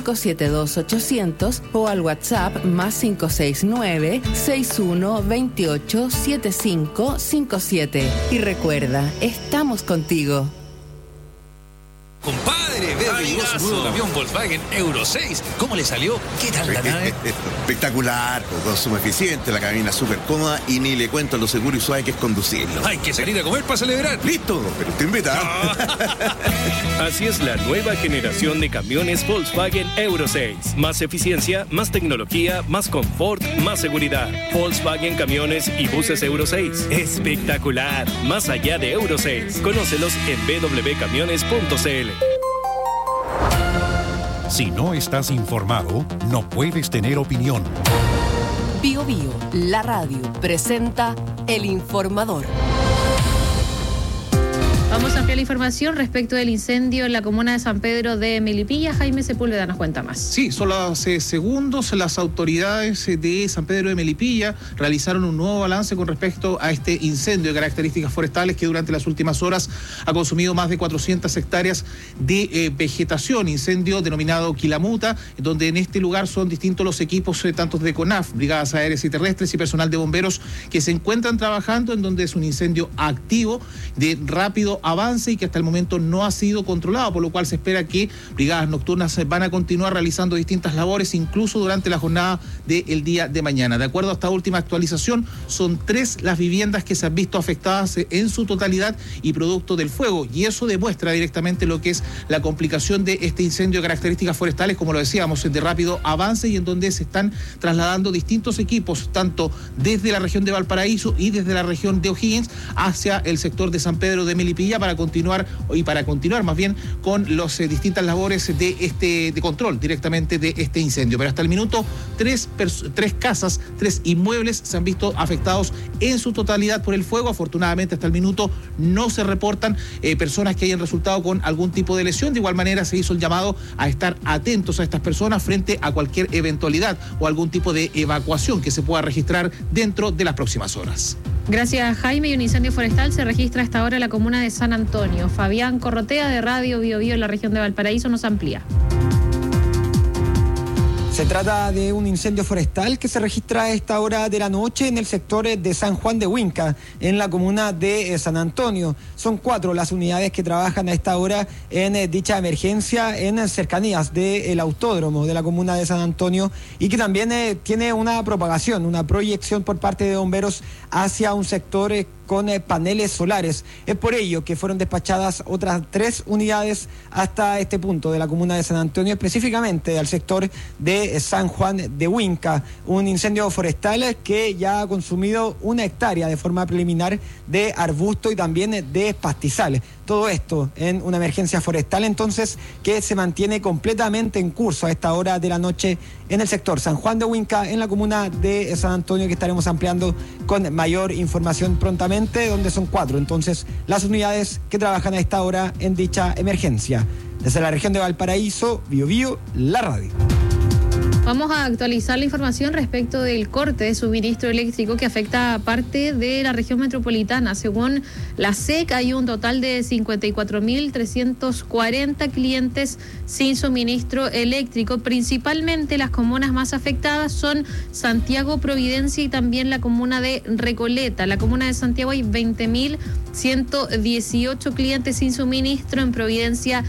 572-800 o al WhatsApp más 569-6128-7557. Y recuerda, estamos contigo. Compadre, veo que llegó su nuevo camión Volkswagen Euro 6. ¿Cómo le salió? ¿Qué tal la nave? Espectacular, consumo eficiente, la cabina súper cómoda y ni le cuento lo seguro y suave que es conducirlo. Hay que salir a comer para celebrar. ¡Listo! Pero te invita. Así es la nueva generación de camiones Volkswagen Euro 6. Más eficiencia, más tecnología, más confort, más seguridad. Volkswagen Camiones y Buses Euro 6. Espectacular. Más allá de Euro 6. Conócelos en www.camiones.cl. Si no estás informado, no puedes tener opinión. Bio Bio, la radio, presenta El Informador. Vamos a ampliar la información respecto del incendio en la comuna de San Pedro de Melipilla. Jaime Sepúlveda nos cuenta más. Sí, solo hace segundos las autoridades de San Pedro de Melipilla realizaron un nuevo balance con respecto a este incendio de características forestales que durante las últimas horas ha consumido más de 400 hectáreas de vegetación. Incendio denominado Quilamuta, donde en este lugar son distintos los equipos, tanto de CONAF, brigadas aéreas y terrestres y personal de bomberos que se encuentran trabajando, en donde es un incendio activo de rápido avance y que hasta el momento no ha sido controlado, por lo cual se espera que brigadas nocturnas van a continuar realizando distintas labores, incluso durante la jornada del día de mañana. De acuerdo a esta última actualización, son 3 las viviendas que se han visto afectadas en su totalidad y producto del fuego, y eso demuestra directamente lo que es la complicación de este incendio de características forestales, como lo decíamos, de rápido avance, y en donde se están trasladando distintos equipos, tanto desde la región de Valparaíso y desde la región de O'Higgins hacia el sector de San Pedro de Melipilla para continuar más bien con las distintas labores de control directamente de este incendio. Pero hasta el minuto 3 casas, 3 inmuebles se han visto afectados en su totalidad por el fuego. Afortunadamente hasta el minuto no se reportan personas que hayan resultado con algún tipo de lesión. De igual manera se hizo el llamado a estar atentos a estas personas frente a cualquier eventualidad o algún tipo de evacuación que se pueda registrar dentro de las próximas horas. Gracias, Jaime. Y un incendio forestal se registra a esta hora en la comuna de San Antonio. Fabián Corrotea, de Radio Bio Bio en la región de Valparaíso, nos amplía. Se trata de un incendio forestal que se registra a esta hora de la noche en el sector de San Juan de Huinca, en la comuna de San Antonio. Son 4 las unidades que trabajan a esta hora en dicha emergencia en cercanías del autódromo de la comuna de San Antonio, y que también tiene una propagación, una proyección por parte de bomberos hacia un sector con paneles solares. Es por ello que fueron despachadas otras 3 unidades hasta este punto de la comuna de San Antonio, específicamente al sector de San Juan de Huinca. Un incendio forestal que ya ha consumido 1 hectárea de forma preliminar de arbusto y también de pastizales. Todo esto en una emergencia forestal, entonces, que se mantiene completamente en curso a esta hora de la noche en el sector San Juan de Huinca, en la comuna de San Antonio, que estaremos ampliando con mayor información prontamente, donde son 4 entonces las unidades que trabajan a esta hora en dicha emergencia. Desde la región de Valparaíso, Bio Bio, la radio. Vamos a actualizar la información respecto del corte de suministro eléctrico que afecta a parte de la región metropolitana. Según la SEC, hay un total de 54.340 clientes sin suministro eléctrico. Principalmente las comunas más afectadas son Santiago, Providencia y también la comuna de Recoleta. En la comuna de Santiago hay 20.118 clientes sin suministro. En Providencia,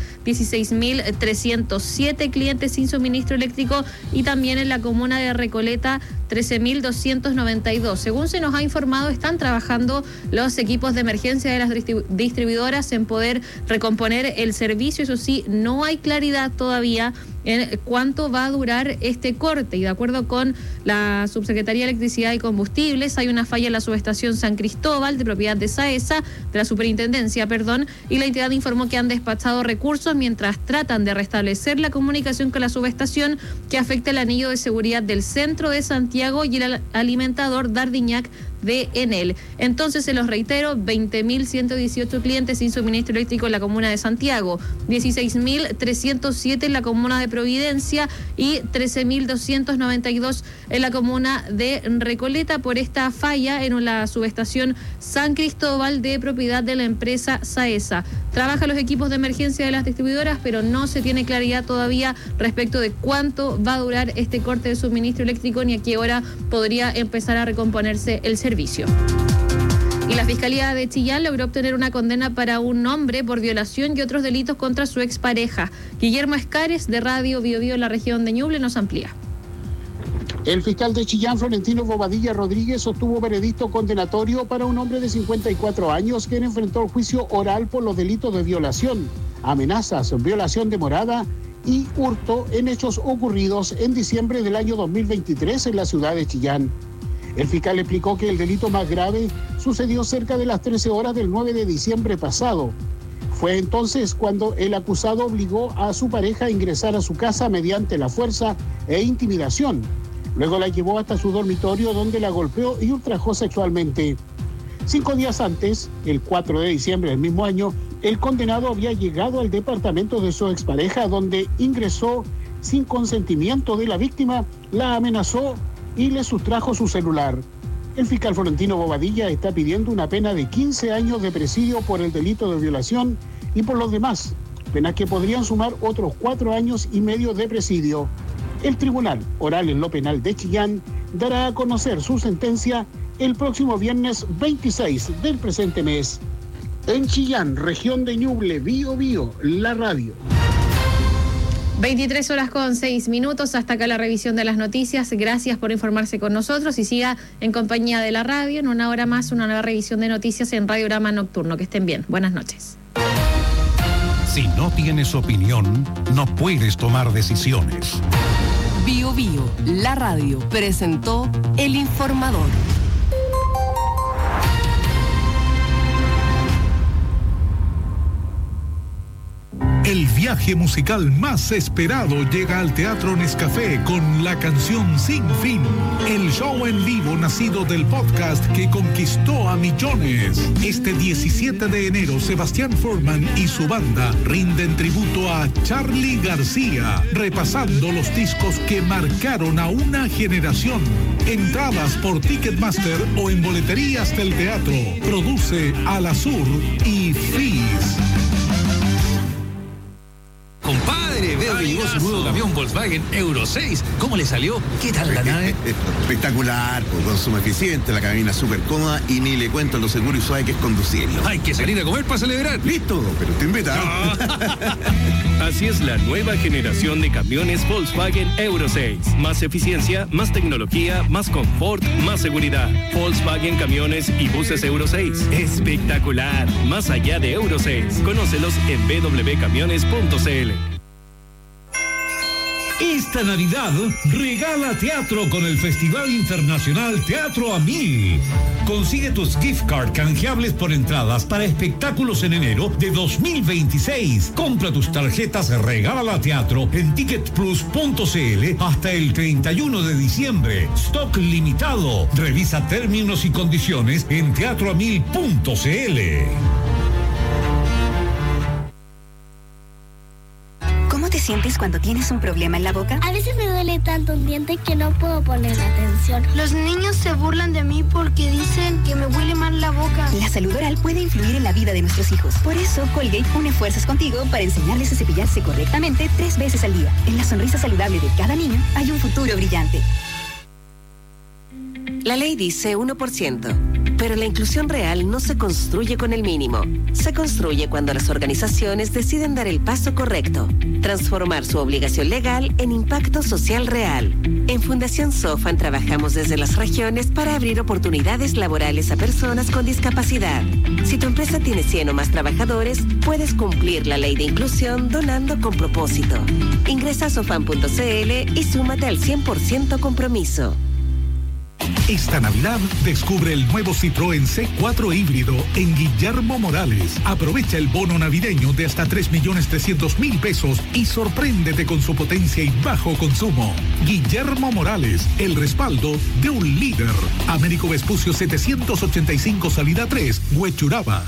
16.307 clientes sin suministro eléctrico, y también en la comuna de Recoleta 13.292. Según se nos ha informado, están trabajando los equipos de emergencia de las distribuidoras en poder recomponer el servicio. Eso sí, no hay claridad todavía en cuánto va a durar este corte, y de acuerdo con la Subsecretaría de Electricidad y Combustibles, hay una falla en la subestación San Cristóbal, de propiedad de SAESA, de la Superintendencia, y la entidad informó que han despachado recursos mientras tratan de restablecer la comunicación con la subestación, que afecta el anillo de seguridad del centro de Santiago y el alimentador Dardiñac de Enel. Entonces, se los reitero, 20.118 clientes sin suministro eléctrico en la comuna de Santiago, 16.307 en la comuna de Providencia y 13.292 en la comuna de Recoleta por esta falla en la subestación San Cristóbal, de propiedad de la empresa SAESA. trabajan los equipos de emergencia de las distribuidoras, pero no se tiene claridad todavía respecto de cuánto va a durar este corte de suministro eléctrico ni a qué hora podría empezar a recomponerse el servicio. Y la Fiscalía de Chillán logró obtener una condena para un hombre por violación y otros delitos contra su expareja. Guillermo Escares, de Radio Bio Bio en la región de Ñuble, nos amplía. El fiscal de Chillán, Florentino Bobadilla Rodríguez, sostuvo veredicto condenatorio para un hombre de 54 años que enfrentó el juicio oral por los delitos de violación, amenazas, violación de morada y hurto en hechos ocurridos en diciembre del año 2023 en la ciudad de Chillán. El fiscal explicó que el delito más grave sucedió cerca de las 13 horas del 9 de diciembre pasado. Fue entonces cuando el acusado obligó a su pareja a ingresar a su casa mediante la fuerza e intimidación. Luego la llevó hasta su dormitorio donde la golpeó y ultrajó sexualmente. 5 días antes, el 4 de diciembre del mismo año, el condenado había llegado al departamento de su expareja donde ingresó sin consentimiento de la víctima, la amenazó y le sustrajo su celular. El fiscal Florentino Bobadilla está pidiendo una pena de 15 años de presidio por el delito de violación y por los demás, penas que podrían sumar otros 4 años y medio de presidio. El Tribunal Oral en lo Penal de Chillán dará a conocer su sentencia el próximo viernes 26 del presente mes. En Chillán, región de Ñuble, Bio Bio, la radio. 23:06. Hasta acá la revisión de las noticias. Gracias por informarse con nosotros y siga en compañía de la radio. En una hora más, una nueva revisión de noticias en Radiograma Nocturno. Que estén bien. Buenas noches. Si no tienes opinión, no puedes tomar decisiones. Bio Bio, la radio, presentó El Informador. El viaje musical más esperado llega al Teatro Nescafé con la canción Sin Fin, el show en vivo nacido del podcast que conquistó a millones. Este 17 de enero, Sebastián Forman y su banda rinden tributo a Charly García, repasando los discos que marcaron a una generación. Entradas por Ticketmaster o en boleterías del teatro. Produce Alasur y Fizz. Compadre, veo que llegó su nuevo camión Volkswagen Euro 6. ¿Cómo le salió? ¿Qué tal la nave? Espectacular, consumo eficiente, la cabina súper cómoda y ni le cuento lo seguro y suave que es conducirlo. Hay que salir a comer para celebrar. Listo, pero te invita. Así es la nueva generación de camiones Volkswagen Euro 6. Más eficiencia, más tecnología, más confort, más seguridad. Volkswagen Camiones y Buses Euro 6. Espectacular. Más allá de Euro 6. Conócelos en www.camiones.cl. Esta Navidad regala teatro con el Festival Internacional Teatro a 1000. Consigue tus gift card canjeables por entradas para espectáculos en enero de 2026. Compra tus tarjetas Regala Teatro en ticketplus.cl hasta el 31 de diciembre. Stock limitado. Revisa términos y condiciones en teatroamil.cl. ¿Cómo te sientes cuando tienes un problema en la boca? A veces me duele tanto un diente que no puedo poner atención. Los niños se burlan de mí porque dicen que me huele mal la boca. La salud oral puede influir en la vida de nuestros hijos. Por eso, Colgate une fuerzas contigo para enseñarles a cepillarse correctamente 3 veces al día. En la sonrisa saludable de cada niño hay un futuro brillante. La ley dice 1%, pero la inclusión real no se construye con el mínimo. Se construye cuando las organizaciones deciden dar el paso correcto, transformar su obligación legal en impacto social real. En Fundación Sofan trabajamos desde las regiones para abrir oportunidades laborales a personas con discapacidad. Si tu empresa tiene 100 o más trabajadores, puedes cumplir la ley de inclusión donando con propósito. Ingresa a sofan.cl y súmate al 100% compromiso. Esta Navidad descubre el nuevo Citroën C4 híbrido en Guillermo Morales. Aprovecha el bono navideño de hasta 3.300.000 pesos y sorpréndete con su potencia y bajo consumo. Guillermo Morales, el respaldo de un líder. Américo Vespucio 785 salida 3, Huechuraba.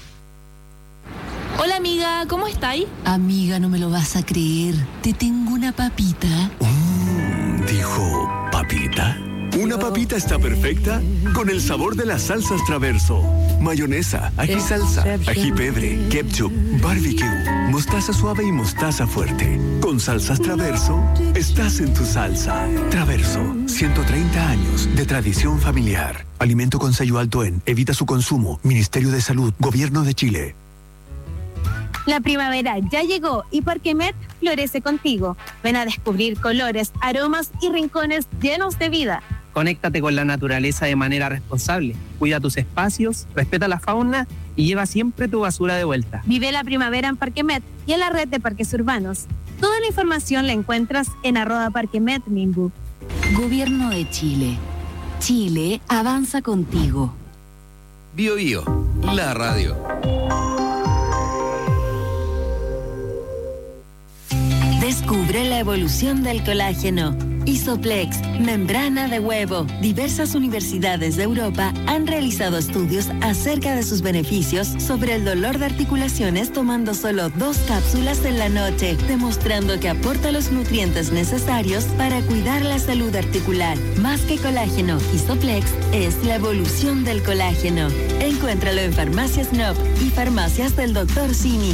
Hola amiga, ¿cómo estáis? Amiga, no me lo vas a creer. Te tengo una papita. ¿Dijo papita? Una papita está perfecta con el sabor de las salsas Traverso. Mayonesa, ají salsa, ají pebre, ketchup, barbecue, mostaza suave y mostaza fuerte. Con salsas Traverso, estás en tu salsa. Traverso, 130 años de tradición familiar. Alimento con sello alto en. Evita su consumo. Ministerio de Salud, Gobierno de Chile. La primavera ya llegó y Parquemet florece contigo. Ven a descubrir colores, aromas y rincones llenos de vida. Conéctate con la naturaleza de manera responsable. Cuida tus espacios, respeta la fauna y lleva siempre tu basura de vuelta. Vive la primavera en Parquemet y en la red de parques urbanos. Toda la información la encuentras en @parquemetminbu. Gobierno de Chile. Chile avanza contigo. Bio Bio, la radio. Descubre la evolución del colágeno. Isoplex, membrana de huevo. Diversas universidades de Europa han realizado estudios acerca de sus beneficios sobre el dolor de articulaciones tomando solo 2 cápsulas en la noche, demostrando que aporta los nutrientes necesarios para cuidar la salud articular. Más que colágeno, Isoplex es la evolución del colágeno. Encuéntralo en Farmacias Nop y Farmacias del Dr. Simi.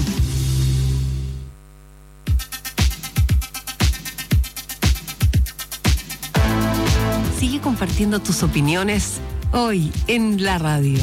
Sigue compartiendo tus opiniones hoy en la radio.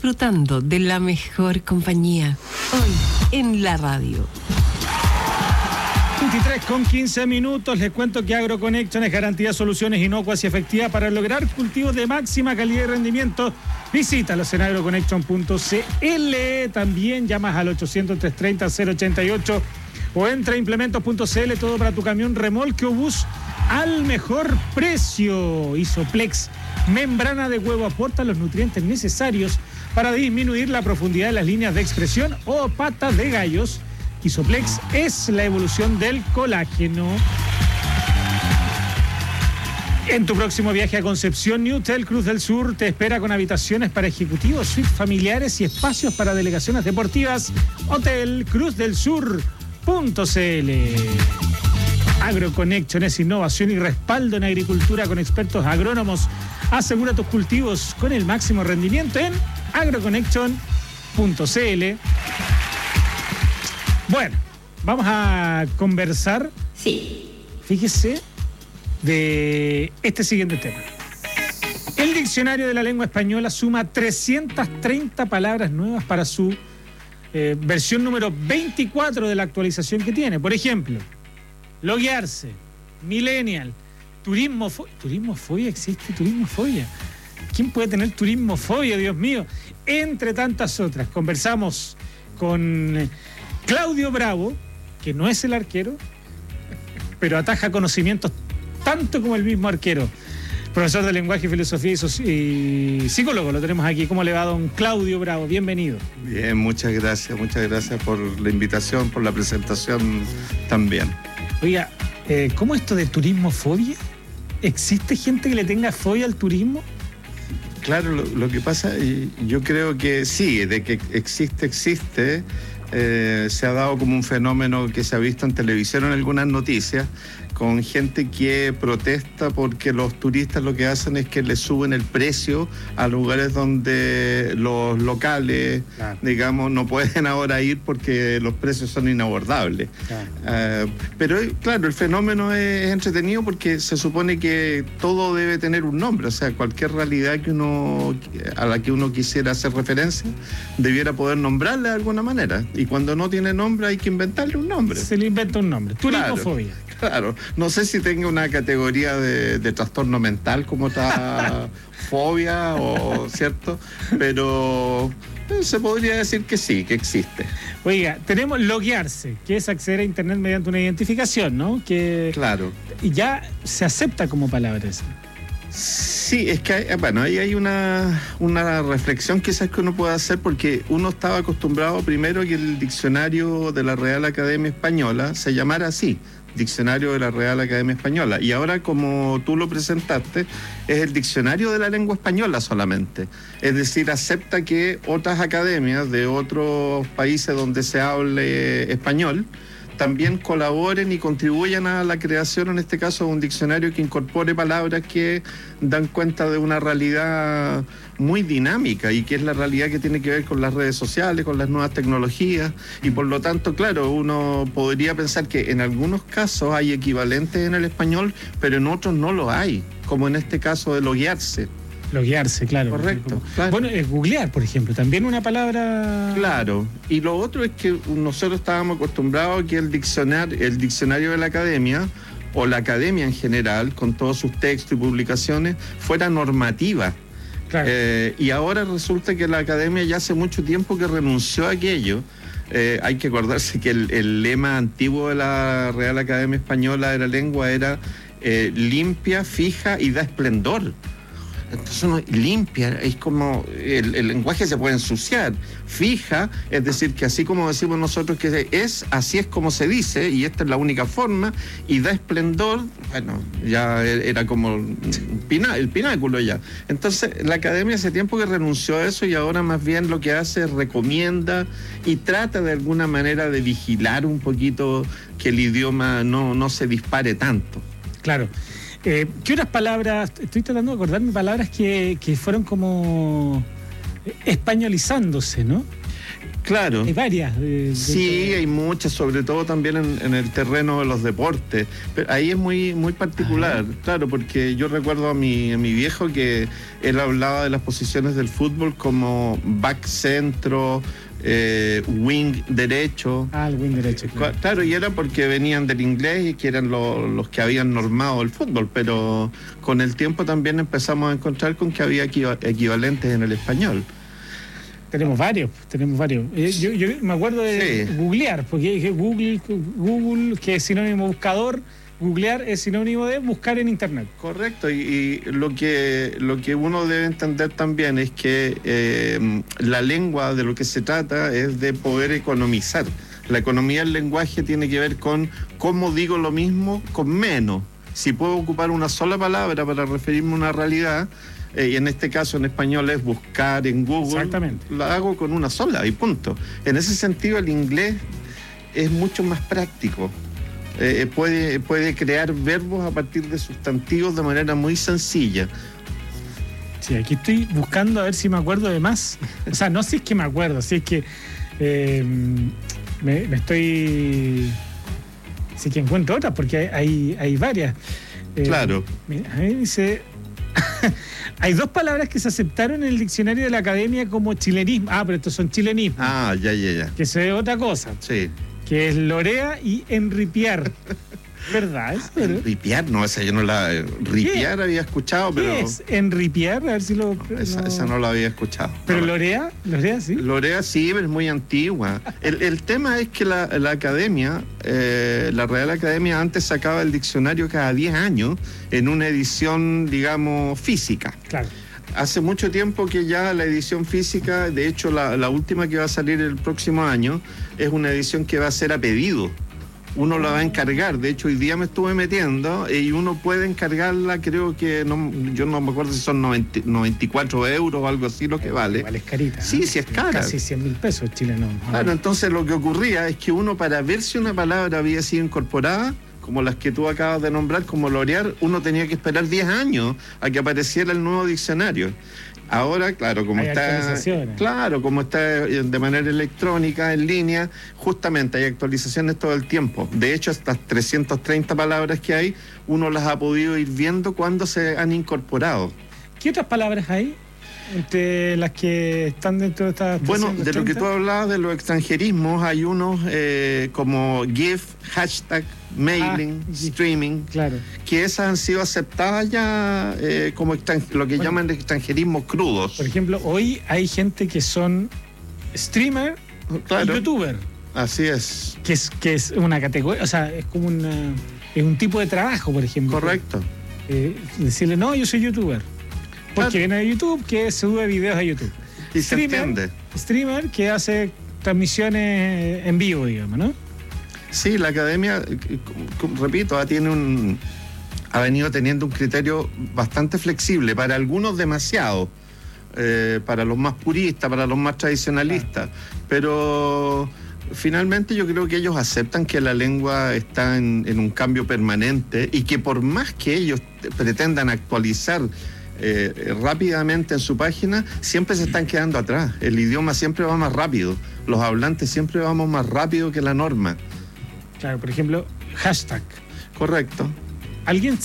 disfrutando de la mejor compañía. Hoy en la radio. 23:15. Les cuento que AgroConnection es garantía de soluciones inocuas y efectivas para lograr cultivos de máxima calidad y rendimiento. Visítalos en agroconnection.cl. También llamas al 800-330-088 o entra a implementos.cl. Todo para tu camión, remolque o bus al mejor precio. Isoplex, membrana de huevo, aporta los nutrientes necesarios para disminuir la profundidad de las líneas de expresión o patas de gallos. Isoplex es la evolución del colágeno. En tu próximo viaje a Concepción, New Hotel Cruz del Sur te espera con habitaciones para ejecutivos, suites familiares y espacios para delegaciones deportivas. Hotel Cruz del Sur.cl. AgroConnection es innovación y respaldo en agricultura con expertos agrónomos. Asegura tus cultivos con el máximo rendimiento en agroconnection.cl. Bueno, vamos a conversar. Sí. Fíjese de este siguiente tema. El diccionario de la lengua española suma 330 palabras nuevas para su versión número 24 de la actualización que tiene. Por ejemplo, loguearse, millennial, turismofobia, existe turismofobia. ¿Quién puede tener turismofobia, Dios mío? Entre tantas otras. Conversamos con Claudio Bravo, que no es el arquero, pero ataja conocimientos tanto como el mismo arquero. Profesor de lenguaje, filosofía y psicólogo, lo tenemos aquí. ¿Cómo le va, don Claudio Bravo? Bienvenido. Bien, muchas gracias por la invitación, por la presentación también. Oiga, ¿cómo esto de turismofobia? ¿Existe gente que le tenga fobia al turismo? Claro, lo que pasa, yo creo que sí, de que existe. Se ha dado como un fenómeno que se ha visto en televisión en algunas noticias, con gente que protesta porque los turistas lo que hacen es que le suben el precio a lugares donde los locales, claro, digamos, no pueden ahora ir porque los precios son inabordables. Claro. Pero claro, el fenómeno es entretenido porque se supone que todo debe tener un nombre, o sea, cualquier realidad a la que uno quisiera hacer referencia debiera poder nombrarla de alguna manera, y cuando no tiene nombre hay que inventarle un nombre. Se le inventa un nombre, turismofobia. Claro, no sé si tenga una categoría de trastorno mental como otra fobia, o cierto, pero se podría decir que sí, que existe. Oiga, tenemos loguearse, que es acceder a internet mediante una identificación, ¿no? Que claro. Y ya se acepta como palabra esa. Sí, es que ahí hay una reflexión quizás que uno puede hacer, porque uno estaba acostumbrado primero que el diccionario de la Real Academia Española se llamara así, Diccionario de la Real Academia Española, y ahora, como tú lo presentaste, es el Diccionario de la Lengua Española solamente. Es decir, acepta que otras academias de otros países donde se hable español también colaboren y contribuyan a la creación, en este caso, de un diccionario que incorpore palabras que dan cuenta de una realidad muy dinámica, y que es la realidad que tiene que ver con las redes sociales, con las nuevas tecnologías, y por lo tanto, claro, uno podría pensar que en algunos casos hay equivalentes en el español, pero en otros no lo hay, como en este caso de loguearse. Loguearse, claro. Correcto. Claro. Bueno, googlear, por ejemplo, también una palabra. Claro. Y lo otro es que nosotros estábamos acostumbrados a que el diccionario de la academia, o la academia en general, con todos sus textos y publicaciones, fuera normativa. Claro. Y ahora resulta que la academia ya hace mucho tiempo que renunció a aquello. Hay que acordarse que el lema antiguo de la Real Academia Española de la Lengua era limpia, fija y da esplendor. Entonces uno limpia, es como el lenguaje se puede ensuciar. Fija, es decir, que así como decimos nosotros que así es como se dice, y esta es la única forma, y da esplendor, bueno, ya era como el pináculo ya. Entonces la academia hace tiempo que renunció a eso, y ahora más bien lo que hace es recomienda y trata de alguna manera de vigilar un poquito que el idioma no se dispare tanto. Claro. ¿Qué otras palabras? Estoy tratando de acordarme palabras que fueron como españolizándose, ¿no? Claro. Hay varias. Sí, hay muchas, sobre todo también en el terreno de los deportes. Pero ahí es muy particular, claro, porque yo recuerdo a mi viejo que él hablaba de las posiciones del fútbol como back centro, wing derecho. El wing derecho. Claro, y era porque venían del inglés y que eran los que habían normado el fútbol, pero con el tiempo también empezamos a encontrar con que había equivalentes en el español. Tenemos varios. Yo me acuerdo de googlear, porque dije Google, que es sinónimo buscador, googlear es sinónimo de buscar en internet. Correcto, y lo que uno debe entender también es que la lengua de lo que se trata es de poder economizar. La economía del lenguaje tiene que ver con cómo digo lo mismo con menos. Si puedo ocupar una sola palabra para referirme a una realidad, y en este caso en español es buscar en Google. Exactamente. Lo hago con una sola y punto. En ese sentido el inglés es mucho más práctico. Puede crear verbos a partir de sustantivos de manera muy sencilla. Sí, aquí estoy buscando a ver si me acuerdo de más. O sea, no si es que me acuerdo, si es que me estoy... Sí que encuentro otras, porque hay varias. Claro. A mí dice... Hay 2 palabras que se aceptaron en el diccionario de la academia como chilenismo. Pero estos son chilenismos. Ya. Que se ve otra cosa. Sí. Que es lorea y enripiar. ¿Verdad? Enripiar, no, esa yo no la... Ripiar había escuchado, pero... ¿Qué es enripiar? A ver si lo... Esa no la había escuchado. ¿Pero lorea sí? Lorea sí, pero es muy antigua. El tema es que la academia, la Real Academia antes sacaba el diccionario cada 10 años en una edición, digamos, física. Claro. Hace mucho tiempo que ya la edición física, de hecho la última que va a salir el próximo año, es una edición que va a ser a pedido. Uno la va a encargar, de hecho hoy día me estuve metiendo y uno puede encargarla, creo que, yo no me acuerdo si son 94 euros o algo así lo que vale. Igual es carita. Sí, sí es cara. Casi 100.000 pesos chilenos. Claro, entonces lo que ocurría es que uno, para ver si una palabra había sido incorporada, como las que tú acabas de nombrar, como lorear, uno tenía que esperar 10 años a que apareciera el nuevo diccionario. Ahora, claro, como está de manera electrónica, en línea, justamente hay actualizaciones todo el tiempo. De hecho, estas 330 palabras que hay, uno las ha podido ir viendo cuando se han incorporado. ¿Qué otras palabras hay entre las que están dentro de estas 330? Bueno, de lo que tú hablabas de los extranjerismos, hay unos como GIF, hashtag, mailing, streaming, claro, que esas han sido aceptadas ya como lo que llaman extranjerismos crudos. Por ejemplo, hoy hay gente que son streamer y youtuber. Así es. Que es una categoría, o sea, es como es un tipo de trabajo, por ejemplo. Correcto. Decirle, no, yo soy youtuber. Porque viene de YouTube, que sube videos a YouTube. Y se entiende. Streamer que hace transmisiones en vivo, digamos, ¿no? Sí, la academia, repito, ha venido teniendo un criterio bastante flexible, para algunos demasiado, para los más puristas, para los más tradicionalistas, pero finalmente yo creo que ellos aceptan que la lengua está en un cambio permanente y que por más que ellos pretendan actualizar rápidamente en su página, siempre se están quedando atrás. El idioma siempre va más rápido, los hablantes siempre vamos más rápido que la norma. Claro, por ejemplo, hashtag. Correcto. ¿Alguien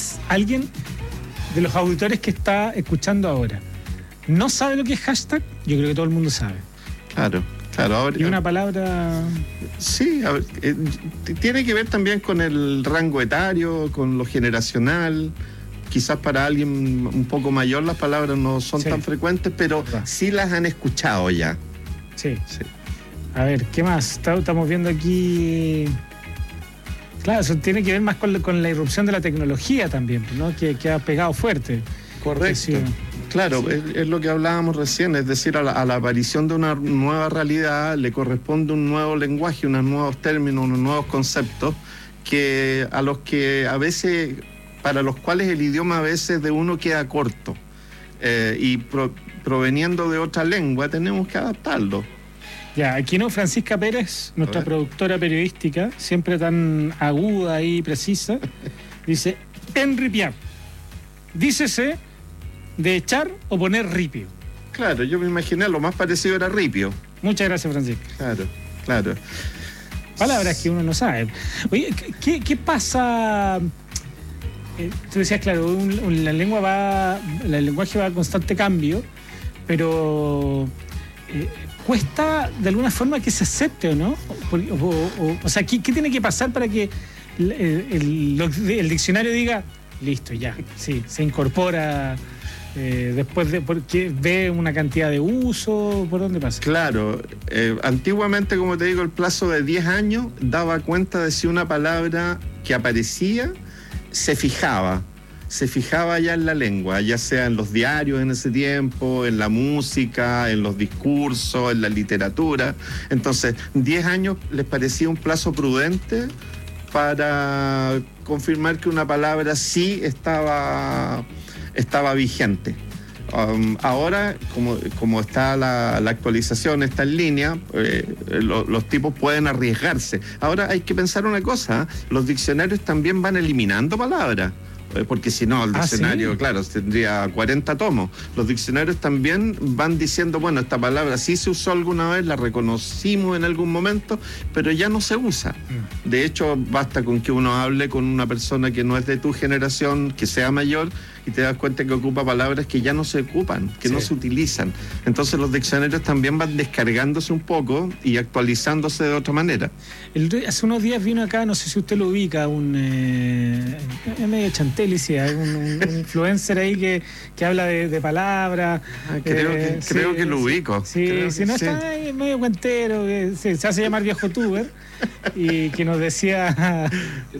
de los auditores que está escuchando ahora no sabe lo que es hashtag? Yo creo que todo el mundo sabe. Claro. Ahora, ¿y una palabra? Sí, a ver, tiene que ver también con el rango etario, con lo generacional. Quizás para alguien un poco mayor las palabras no son tan frecuentes, pero sí las han escuchado ya. Sí. A ver, ¿qué más? Estamos viendo aquí... Claro, eso tiene que ver más con la irrupción de la tecnología también, ¿no? Que ha pegado fuerte. Correcto. Claro, es lo que hablábamos recién, es decir, a la aparición de una nueva realidad le corresponde un nuevo lenguaje, unos nuevos términos, unos nuevos conceptos, a los que a veces, para los cuales el idioma a veces de uno queda corto. Y proveniendo de otra lengua tenemos que adaptarlo. Ya, aquí no, Francisca Pérez, nuestra productora periodística, siempre tan aguda y precisa, dice, enripiar. Dícese de echar o poner ripio. Claro, yo me imaginé, lo más parecido era ripio. Muchas gracias, Francisco. Claro. Palabras que uno no sabe. Oye, ¿qué pasa? Tú decías, claro, el lenguaje va a constante cambio, pero cuesta de alguna forma que se acepte, ¿o no? O sea, ¿qué tiene que pasar para que el diccionario diga, listo, ya, sí, se incorpora después de, porque ve una cantidad de uso? ¿Por dónde pasa? Claro, antiguamente, como te digo, el plazo de 10 años daba cuenta de si una palabra que aparecía se fijaba ya en la lengua, ya sea en los diarios en ese tiempo, en la música, en los discursos, en la literatura. Entonces, 10 años les parecía un plazo prudente para confirmar que una palabra sí estaba vigente. Ahora, como está la actualización, está en línea, los tipos pueden arriesgarse. Ahora hay que pensar una cosa, los diccionarios también van eliminando palabras. Porque si no, el diccionario, claro, tendría 40 tomos. Los diccionarios también van diciendo, bueno, esta palabra sí se usó alguna vez, la reconocimos en algún momento, pero ya no se usa. De hecho, basta con que uno hable con una persona que no es de tu generación, que sea mayor, y te das cuenta que ocupa palabras que ya no se ocupan, que no se utilizan. Entonces los diccionarios también van descargándose un poco y actualizándose de otra manera. Hace unos días vino acá, no sé si usted lo ubica, un medio Chantelis, un influencer ahí que habla de palabras. Creo que lo ubico. Sí, si no está ahí medio cuentero, que se hace llamar viejo tuber, y que nos decía...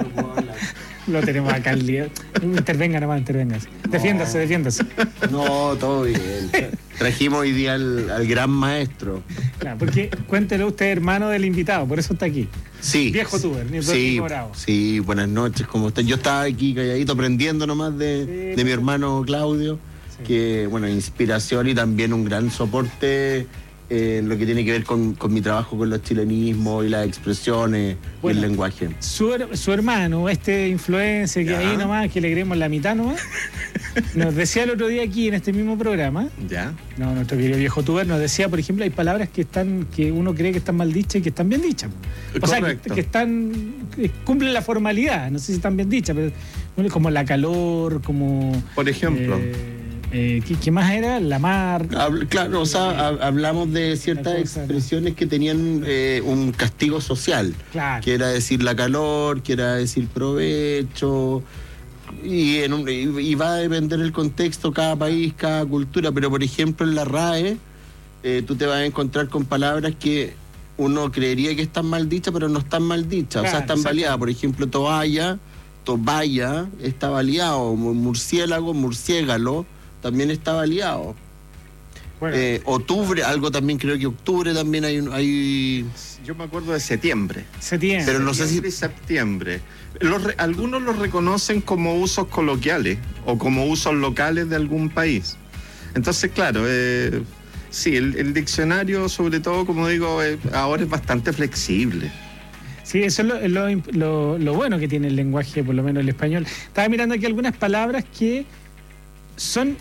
Lo tenemos acá al día. Intervenga nomás. Defiéndase. No, todo bien. Trajimos hoy día al gran maestro. Claro, porque cuéntelo usted, hermano del invitado, por eso está aquí. Sí. Viejo tuber, sí, buenas noches, ¿cómo está? Yo estaba aquí calladito aprendiendo nomás de mi hermano Claudio, que, bueno, inspiración y también un gran soporte en lo que tiene que ver con mi trabajo con los chilenismos y las expresiones y el lenguaje. Su hermano, influencer que ahí nomás, que le creemos la mitad nomás, nos decía el otro día aquí en este mismo programa, nuestro querido viejo tuber nos decía, por ejemplo, hay palabras que uno cree que están mal dichas y que están bien dichas. O Correcto. sea, que cumplen la formalidad, no sé si están bien dichas, pero bueno, como la calor, como... Por ejemplo... ¿qué más era? La mar. Claro, o sea, hablamos de ciertas expresiones que tenían un castigo social. Claro. Que era decir la calor, que era decir provecho. Y va a depender el contexto, cada país, cada cultura. Pero, por ejemplo, en la RAE, tú te vas a encontrar con palabras que uno creería que están mal dichas, pero no están mal dichas. Claro, o sea, están baleadas. Por ejemplo, toballa está baleado. Murciélago, murciégalo también está baleado. Bueno, octubre, algo también, creo que octubre también hay... Yo me acuerdo de septiembre. Pero no sé si... septiembre. Algunos los reconocen como usos coloquiales o como usos locales de algún país. Entonces, claro, sí, el diccionario, sobre todo, como digo, ahora es bastante flexible. Sí, eso es lo bueno que tiene el lenguaje, por lo menos el español. Estaba mirando aquí algunas palabras que son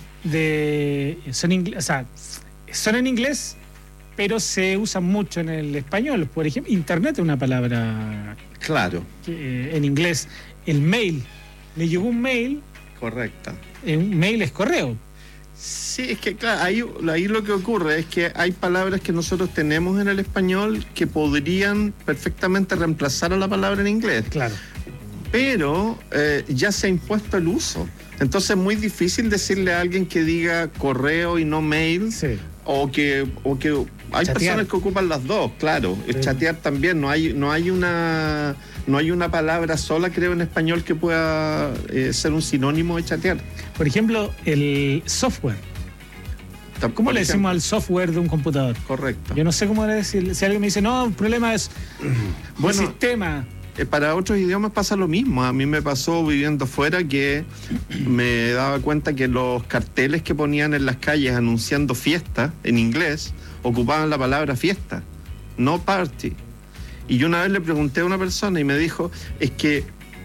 en inglés, pero se usan mucho en el español. Por ejemplo, internet es una palabra en inglés. El mail, le llegó un mail. Correcto. Un mail es correo. Sí, es que claro, ahí lo que ocurre es que hay palabras que nosotros tenemos en el español que podrían perfectamente reemplazar a la palabra en inglés. Claro. Pero ya se ha impuesto el uso. Entonces es muy difícil decirle a alguien que diga correo y no mail, o que hay chatear. Personas que ocupan las dos, claro. Chatear también, no hay una palabra sola, creo, en español que pueda ser un sinónimo de chatear. Por ejemplo, el software. ¿Cómo le decimos al software de un computador? Correcto. Yo no sé cómo le decir. Si alguien me dice, no, el problema es el sistema. Para otros idiomas pasa lo mismo. A mí me pasó viviendo fuera que me daba cuenta que los carteles que ponían en las calles anunciando fiesta en inglés ocupaban la palabra fiesta, no party. Y yo una vez le pregunté a una persona y me dijo, es que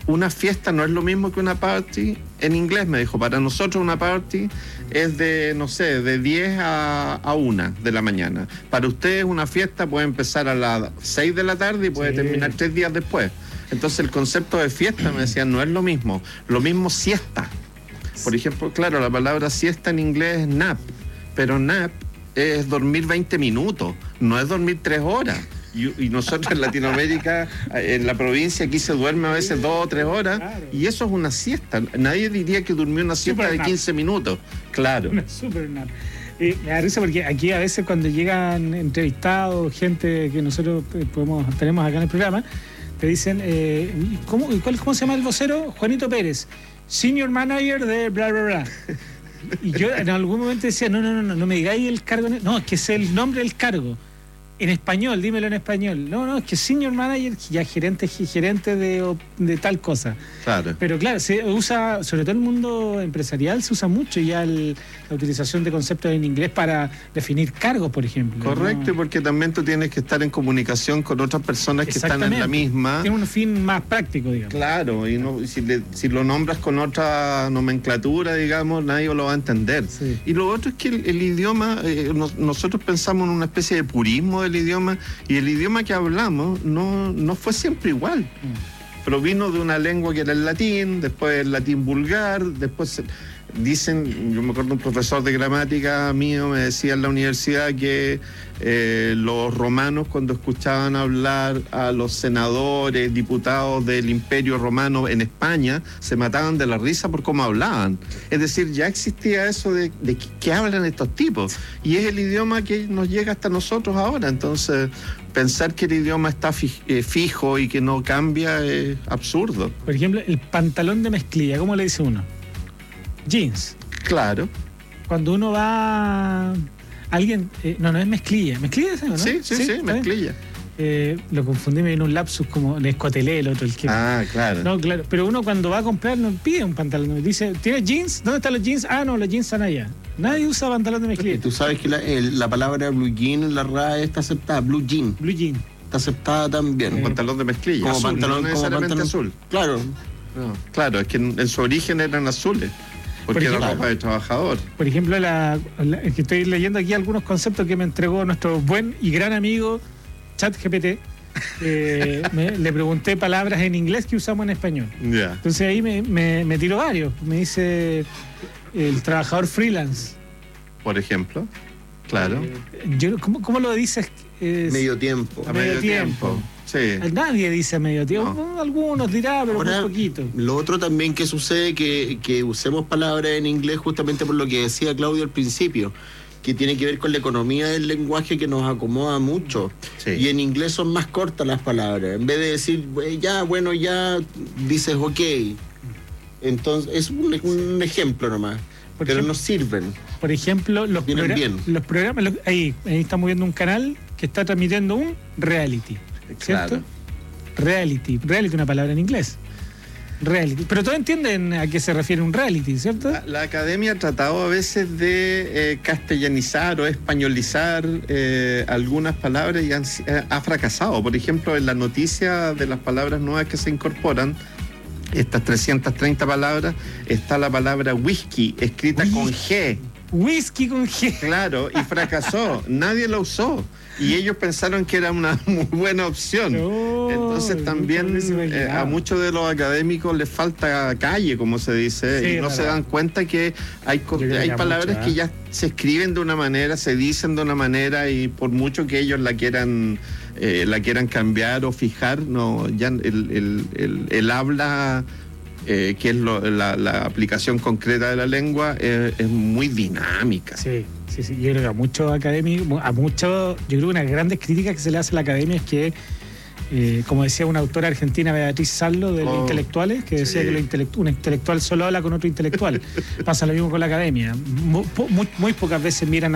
una fiesta no es lo mismo que una party en inglés, me dijo. Para nosotros una party es de, no sé, de 10 a 1 de la mañana. Para ustedes una fiesta puede empezar a las 6 de la tarde y puede terminar 3 días después. Entonces el concepto de fiesta, me decían, no es lo mismo. Lo mismo siesta. Por ejemplo, claro, la palabra siesta en inglés es nap, pero nap es dormir 20 minutos, no es dormir 3 horas. Y nosotros en Latinoamérica, en la provincia, aquí se duerme a veces 2 o 3 horas, y eso es una siesta. Nadie diría que durmió una siesta de 15 minutos. Claro. Una super nap. Me da risa porque aquí a veces cuando llegan entrevistados, gente que nosotros tenemos acá en el programa, te dicen, ¿cómo se llama el vocero? Juanito Pérez, Senior Manager de bla, bla, bla. Y yo en algún momento decía, no me digáis el cargo. No, es que es el nombre del cargo. En español, dímelo en español. No, es que Senior Manager, ya gerente de tal cosa. Claro. Pero claro, se usa, sobre todo en el mundo empresarial, se usa mucho ya la utilización de conceptos en inglés para definir cargos, por ejemplo. Correcto, ¿no? Porque también tú tienes que estar en comunicación con otras personas que están en la misma. Tiene un fin más práctico, digamos. Claro, y no, si lo nombras con otra nomenclatura, digamos, nadie lo va a entender. Sí. Y lo otro es que el idioma, nosotros pensamos en una especie de purismo del idioma, y el idioma que hablamos no fue siempre igual. Provino de una lengua que era el latín, después el latín vulgar, después dicen, yo me acuerdo un profesor de gramática mío me decía en la universidad que los romanos, cuando escuchaban hablar a los senadores, diputados del Imperio Romano en España, se mataban de la risa por cómo hablaban. Es decir, ya existía eso de qué hablan estos tipos, y es el idioma que nos llega hasta nosotros ahora. Entonces, pensar que el idioma está fijo y que no cambia es absurdo. Por ejemplo, el pantalón de mezclilla, ¿cómo le dice uno? Jeans. Claro. Cuando uno va... Alguien... no es mezclilla. ¿Mezclilla es eso, no? Sí, mezclilla. Lo confundí, me vino un lapsus como el escotelé, el otro. Claro. No, claro. Pero uno cuando va a comprar no pide un pantalón. Dice, ¿tienes jeans? ¿Dónde están los jeans? Ah, no, los jeans están allá. Nadie usa pantalón de mezclilla. Tú sabes que la palabra blue jean en la RAE está aceptada. Blue jean. Está aceptada también. Un pantalón de mezclilla. Como azul, pantalón, no necesariamente pantalón, azul. Claro. No, claro, es que en su origen eran azules. Porque era ropa de trabajador. Por ejemplo, que estoy leyendo aquí algunos conceptos que me entregó nuestro buen y gran amigo ChatGPT. Le pregunté palabras en inglés que usamos en español. Yeah. Entonces ahí me tiró varios. Me dice el trabajador freelance. Por ejemplo, claro. ¿Cómo lo dices? Medio tiempo. A medio tiempo. Sí. Nadie dice medio tiempo. No. Algunos dirán, pero ahora, muy poquito. Lo otro también que sucede que usemos palabras en inglés justamente por lo que decía Claudio al principio, que tiene que ver con la economía del lenguaje que nos acomoda mucho. Sí. Y en inglés son más cortas las palabras. En vez de decir, ya, dices ok. Entonces, es un ejemplo nomás. Pero nos sirven. Por ejemplo, los programas, ahí estamos viendo un canal que está transmitiendo un reality. ¿Cierto? Claro. Reality, una palabra en inglés. Reality. Pero todos entienden a qué se refiere un reality, ¿cierto? La academia ha tratado a veces de castellanizar o españolizar algunas palabras y ha fracasado. Por ejemplo, en la noticia de las palabras nuevas que se incorporan, estas 330 palabras, está la palabra whisky, escrita con G. Whisky con G. Claro, y fracasó. Nadie la usó. Y ellos pensaron que era una muy buena opción. Entonces también a muchos de los académicos les falta calle, como se dice, y no se dan cuenta que hay palabras que ya se escriben de una manera, se dicen de una manera, y por mucho que ellos la quieran cambiar o fijar, no, ya el habla, que es la aplicación concreta de la lengua, es muy dinámica. Sí. Yo creo que a muchos académicos, yo creo que una de las grandes críticas que se le hace a la academia es que, como decía una autora argentina, Beatriz Sallo, de los intelectuales, que decía que un intelectual solo habla con otro intelectual. Pasa lo mismo con la academia. Muy pocas veces miran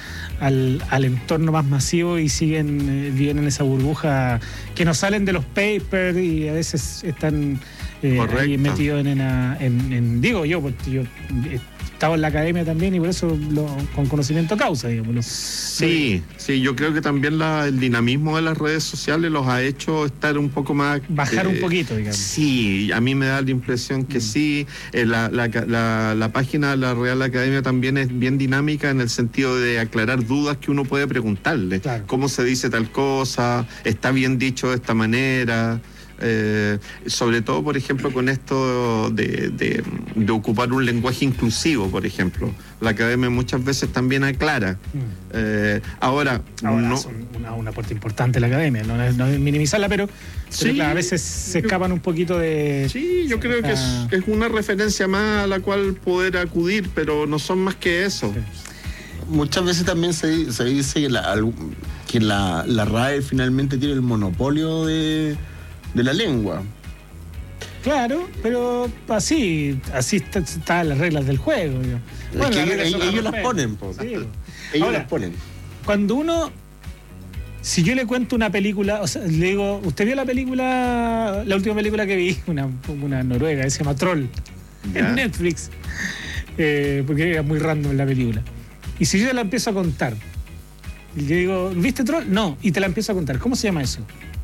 al entorno más masivo y viven en esa burbuja que no salen de los papers, y a veces están ahí metidos digo yo, porque yo estaba en la academia también y por eso con conocimiento causa, digamos. Sí, yo creo que también el dinamismo de las redes sociales los ha hecho estar un poco más... Bajar un poquito, digamos. Sí, a mí me da la impresión que sí. La página de la Real Academia también es bien dinámica en el sentido de aclarar dudas que uno puede preguntarle. Claro. ¿Cómo se dice tal cosa? ¿Está bien dicho de esta manera? Sobre todo, por ejemplo, con esto de ocupar un lenguaje inclusivo, por ejemplo. La academia muchas veces también aclara. Ahora no... es una parte importante la academia, no es minimizarla, pero claro, a veces se escapan un poquito de... Sí, yo creo que es una referencia más a la cual poder acudir, pero no son más que eso. Sí. Muchas veces también se dice que la RAE finalmente tiene el monopolio de la lengua. Claro, pero así están las reglas del juego. Bueno, ellos las ponen, sí. Ellos las ponen. Cuando si yo le cuento una película, o sea, le digo, ¿usted vio la última película que vi? Una noruega, que se llama Troll, en Netflix, porque era muy random la película. Y si yo la empiezo a contar, y le digo, ¿viste Troll? No, y te la empiezo a contar. ¿Cómo se llama eso?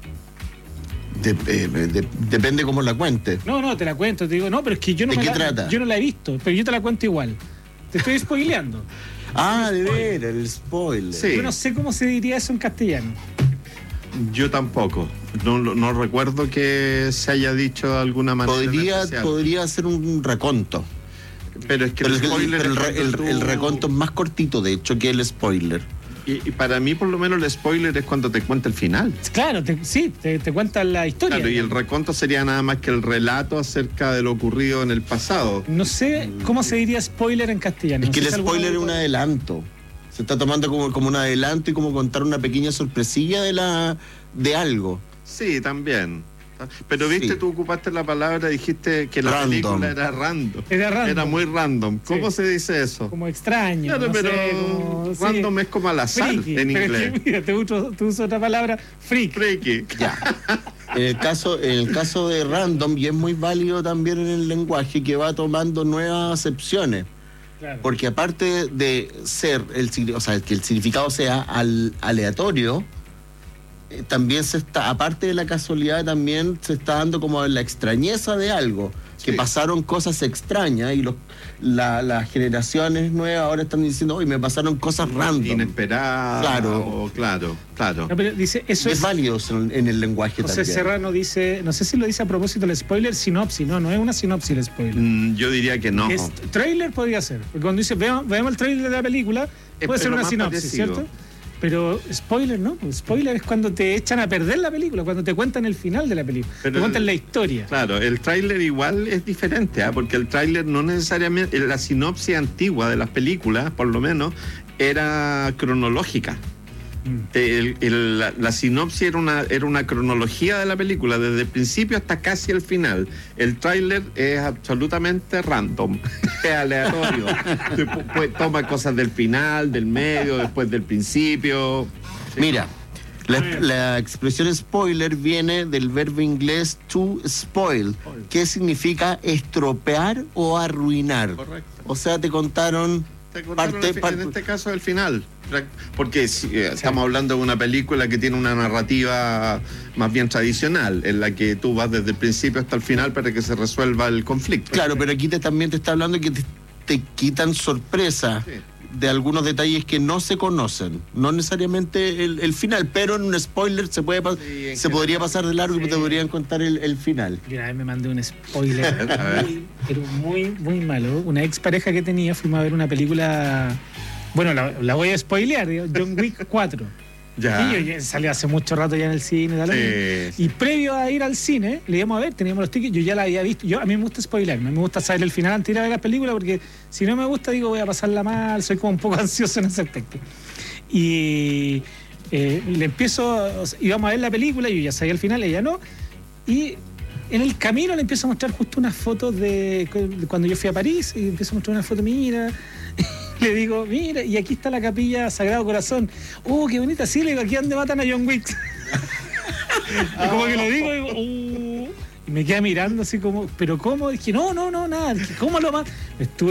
Depende cómo la cuentes. No, te la cuento, te digo, no, pero es que yo no la he visto, pero yo te la cuento igual. Te estoy spoileando. De ver, el spoiler. Sí. Yo no sé cómo se diría eso en castellano. Yo tampoco. No recuerdo que se haya dicho de alguna manera. Podría ser un reconto. Pero es que el reconto es más cortito, de hecho, que el spoiler. Y para mí, por lo menos, el spoiler es cuando te cuenta el final. Claro, te cuenta la historia. Claro, y el reconto sería nada más que el relato acerca de lo ocurrido en el pasado. No sé cómo se diría spoiler en castellano. Es que el spoiler es un adelanto. Se está tomando como un adelanto y como contar una pequeña sorpresilla de algo. Sí, también. Pero viste, tú ocupaste la palabra, dijiste que la película era random. Era muy random. ¿Cómo se dice eso? Como extraño. Claro, pero random es como al azar en inglés. Mira, tú usas otra palabra, freaky. Ya. En el caso de random, y es muy válido también en el lenguaje, que va tomando nuevas acepciones. Claro. Porque aparte de ser que el significado sea aleatorio, también aparte de la casualidad, también se está dando como la extrañeza de algo, que pasaron cosas extrañas y las generaciones nuevas ahora están diciendo, hoy me pasaron cosas random, inesperadas. Claro. No, pero dice, eso es válido en el lenguaje José también. Serrano dice, no sé si lo dice a propósito el spoiler, sinopsis, no es una sinopsis el spoiler. Yo diría que no. Trailer podría ser, porque cuando dice veamos el trailer de la película, puede ser una sinopsis, parecido. ¿Cierto? Pero spoiler no, spoiler es cuando te echan a perder la película, cuando te cuentan el final de la película, te cuentan la historia. Claro, el tráiler igual es diferente, porque el tráiler no necesariamente, la sinopsis antigua de las películas, por lo menos, era cronológica. La sinopsis era una cronología de la película, desde el principio hasta casi el final. El tráiler es absolutamente random, es aleatorio. Toma cosas del final, del medio, después del principio. Mira, la expresión spoiler viene del verbo inglés to spoil, que significa estropear o arruinar. Correcto. O sea, te contaron en este caso el final, porque estamos hablando de una película que tiene una narrativa más bien tradicional, en la que tú vas desde el principio hasta el final para que se resuelva el conflicto. Claro, pero aquí también te está hablando que te quitan sorpresa de algunos detalles que no se conocen, no necesariamente el final, pero en un spoiler se podría pasar de largo y te podrían contar el final. Una vez me mandé un spoiler pero muy, muy malo. Una ex pareja que tenía, fuimos a ver una película, bueno, la voy a spoilear, John Wick 4. Ya. Y yo salió hace mucho rato ya en el cine. Y previo a ir al cine, le íbamos a ver, teníamos los tickets, yo ya la había visto. A mí me gusta spoilearme, me gusta saber el final antes de ir a ver la película, porque si no me gusta, digo, voy a pasarla mal, soy como un poco ansioso en ese aspecto. Y íbamos a ver la película, yo ya sabía el final, ella no. Y en el camino le empiezo a mostrar justo unas fotos de cuando yo fui a París, y empiezo a mostrar una foto, mira. Le digo, mira, y aquí está la capilla Sagrado Corazón. Qué bonita. Sí, le digo, aquí donde matan a John Wick. Y como que le digo, y me queda mirando así como, ¿pero cómo? Dije, no, nada. Dije, ¿cómo lo matan? Estuve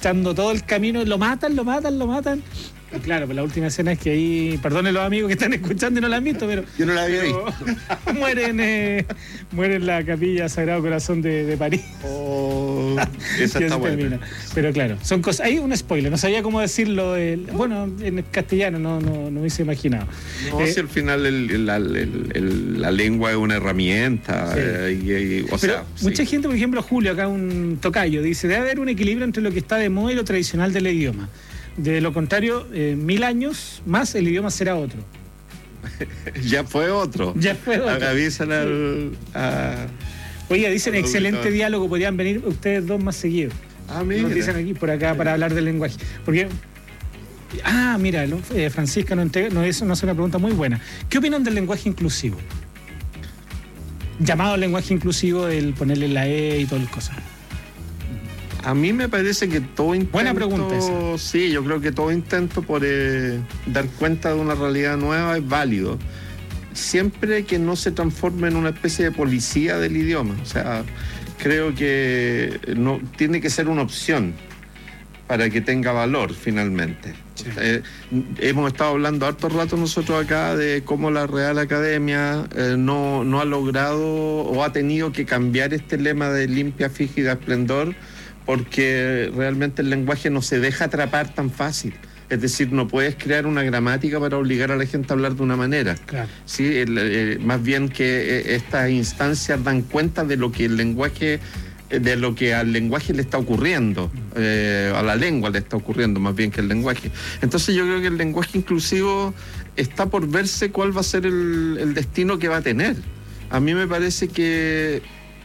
marchando todo el camino y lo matan. Y claro, pues la última escena es que ahí, perdonen los amigos que están escuchando y no la han visto, pero yo no la había visto. mueren en la capilla Sagrado Corazón de París. Oh, esa está buena. Pero claro, son cosas. Hay un spoiler, no sabía cómo decirlo. Bueno, en castellano no me hubiese imaginado. No, si al final la lengua es una herramienta. Sí. Mucha gente, por ejemplo, Julio, acá un tocayo, dice: debe haber un equilibrio entre lo que está de moda y lo tradicional del idioma. De lo contrario, 1000 años más el idioma será otro. Ya fue otro. Avísale Oiga, dicen excelente diálogo, podrían venir ustedes dos más seguidos. Mira. Nos dicen aquí por acá para hablar del lenguaje. Porque mira, Francisca eso no es una pregunta muy buena. ¿Qué opinan del lenguaje inclusivo? Llamado lenguaje inclusivo, el ponerle la E y todas las cosas. A mí me parece que todo intento... Buena pregunta esa. Sí, yo creo que todo intento por dar cuenta de una realidad nueva es válido. Siempre que no se transforme en una especie de policía del idioma. O sea, creo que no tiene que ser una opción para que tenga valor finalmente. Sí. Hemos estado hablando harto rato nosotros acá de cómo la Real Academia no ha logrado o ha tenido que cambiar este lema de limpia, fígida, esplendor, porque realmente el lenguaje no se deja atrapar tan fácil. Es decir, no puedes crear una gramática para obligar a la gente a hablar de una manera. Claro. ¿Sí? Más bien que estas instancias dan cuenta de lo que el lenguaje, de lo que al lenguaje le está ocurriendo, a la lengua le está ocurriendo más bien que el lenguaje. Entonces yo creo que el lenguaje inclusivo está por verse cuál va a ser el destino que va a tener. A mí me parece que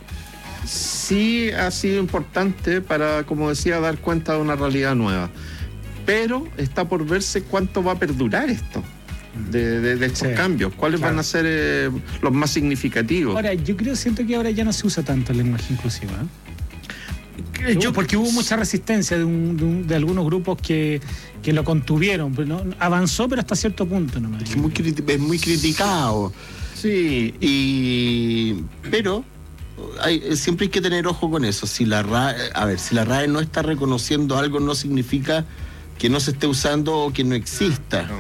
sí ha sido importante para, como decía, dar cuenta de una realidad nueva. Pero está por verse cuánto va a perdurar esto de estos cambios. ¿Cuáles van a ser los más significativos? Ahora, siento que ahora ya no se usa tanto el lenguaje inclusivo, porque hubo mucha resistencia de algunos grupos que lo contuvieron. Pero no, avanzó, pero hasta cierto punto nomás. Es muy criticado. Sí, pero... siempre hay que tener ojo con eso. Si la RAE no está reconociendo algo, no significa que no se esté usando o que no exista.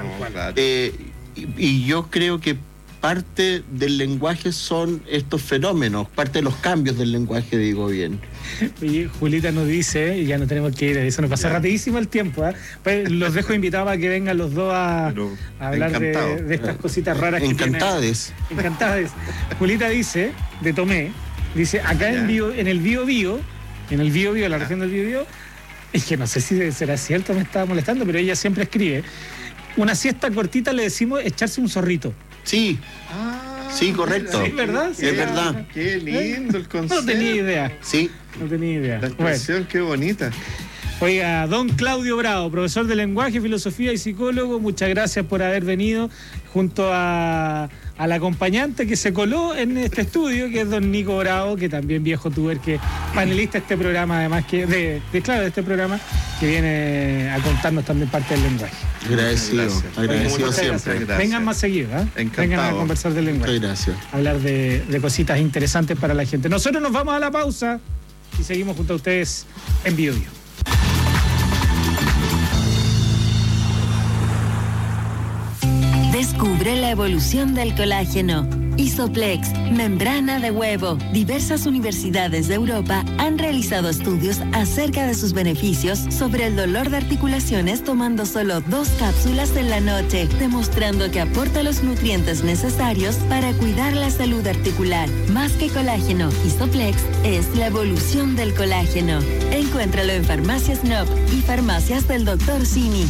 Y yo creo que parte del lenguaje son estos fenómenos, parte de los cambios del lenguaje, digo bien. Oye, Julita nos dice, y ya no tenemos que ir, eso nos pasa rapidísimo el tiempo, pues los dejo invitados a que vengan los dos a hablar de estas cositas raras. Encantades. Julita dice, de Tomé, dice, acá en el Biobío, la región del Biobío, es que no sé si será cierto, me estaba molestando, pero ella siempre escribe, una siesta cortita le decimos echarse un zorrito. Sí. Sí, correcto. Sí, ¿verdad? Sí, es verdad. Qué lindo el concepto. No tenía idea. Sí. No tenía idea. La expresión, qué bonita. Oiga, don Claudio Bravo, profesor de lenguaje, filosofía y psicólogo, muchas gracias por haber venido junto al acompañante que se coló en este estudio, que es don Nico Bravo, que también viejo tuber, que es panelista de este programa, además que de este programa, que viene a contarnos también parte del lenguaje. Agradecido siempre. Gracias. Vengan más seguido, vengan a conversar del lenguaje. Muchas gracias. Hablar de cositas interesantes para la gente. Nosotros nos vamos a la pausa y seguimos junto a ustedes en Biobío. Descubre la evolución del colágeno. Isoplex, membrana de huevo. Diversas universidades de Europa han realizado estudios acerca de sus beneficios sobre el dolor de articulaciones tomando solo 2 cápsulas en la noche, demostrando que aporta los nutrientes necesarios para cuidar la salud articular. Más que colágeno, Isoplex es la evolución del colágeno. Encuéntralo en Farmacias Nob y farmacias del Dr. Simi.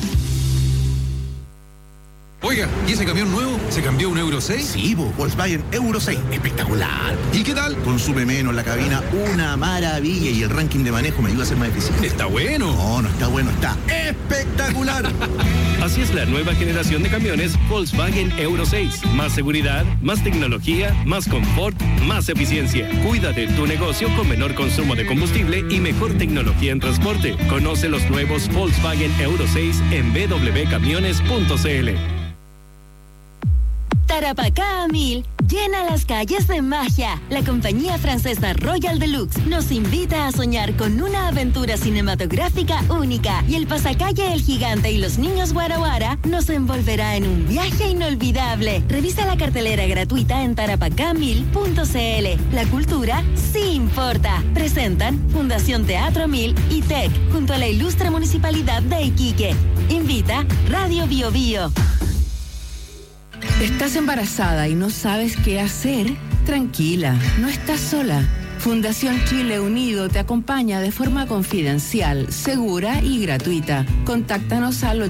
Oiga, ¿y ese camión nuevo se cambió a un Euro 6? Sí, Volkswagen Euro 6. Espectacular. ¿Y qué tal? Consume menos la cabina, una maravilla. Y el ranking de manejo me ayuda a ser más eficiente. ¿Está bueno? No está bueno, está espectacular. Así es la nueva generación de camiones Volkswagen Euro 6. Más seguridad, más tecnología, más confort, más eficiencia. Cuida de tu negocio con menor consumo de combustible y mejor tecnología en transporte. Conoce los nuevos Volkswagen Euro 6 en www.camiones.cl. Tarapacá a 1000 llena las calles de magia. La compañía francesa Royal Deluxe nos invita a soñar con una aventura cinematográfica única y el pasacalle El Gigante y los niños Guara Guara nos envolverá en un viaje inolvidable. Revisa la cartelera gratuita en tarapacamil.cl. La cultura sí importa. Presentan Fundación Teatro 1000 y TEC junto a la ilustre Municipalidad de Iquique. Invita Radio Bio Bio. ¿Estás embarazada y no sabes qué hacer? Tranquila, no estás sola. Fundación Chile Unido te acompaña de forma confidencial, segura y gratuita. Contáctanos al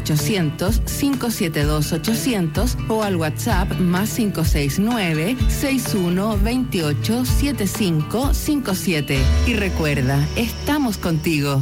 800-572-800 o al WhatsApp más 569-6128-7557. Y recuerda, estamos contigo.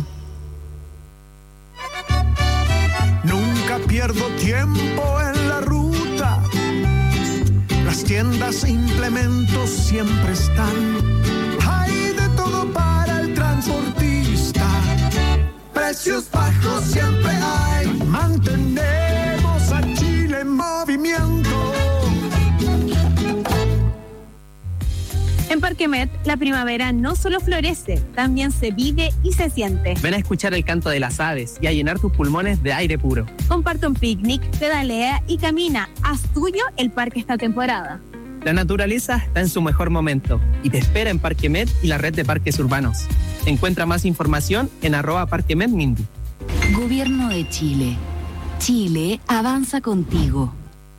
Nunca pierdo tiempo en la ruta. Las tiendas e implementos siempre están. Hay de todo para el transportista. Precios bajos siempre hay. Mantenemos a Chile en movimiento. En Parquemet, la primavera no solo florece, también se vive y se siente. Ven a escuchar el canto de las aves y a llenar tus pulmones de aire puro. Comparte un picnic, pedalea y camina. Haz tuyo el parque esta temporada. La naturaleza está en su mejor momento y te espera en Parquemet y la red de parques urbanos. Encuentra más información en @parquemetmindy. Gobierno de Chile. Chile avanza contigo.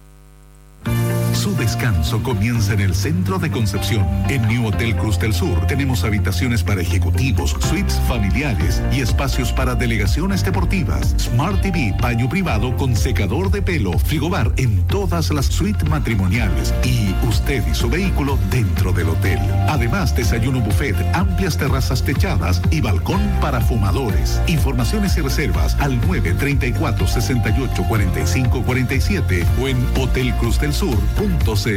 Su descanso comienza en el centro de Concepción. En New Hotel Cruz del Sur tenemos habitaciones para ejecutivos, suites familiares y espacios para delegaciones deportivas. Smart TV, baño privado con secador de pelo, frigobar en todas las suites matrimoniales y usted y su vehículo dentro del hotel. Además, desayuno buffet, amplias terrazas techadas y balcón para fumadores. Informaciones y reservas al 934-68-4547 o en hotelcruzdelsur.cl.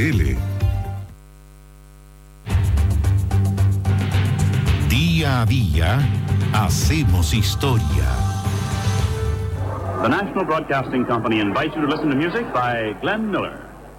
Día a día, hacemos historia. The National Broadcasting Company invites you to listen to music by Glenn Miller.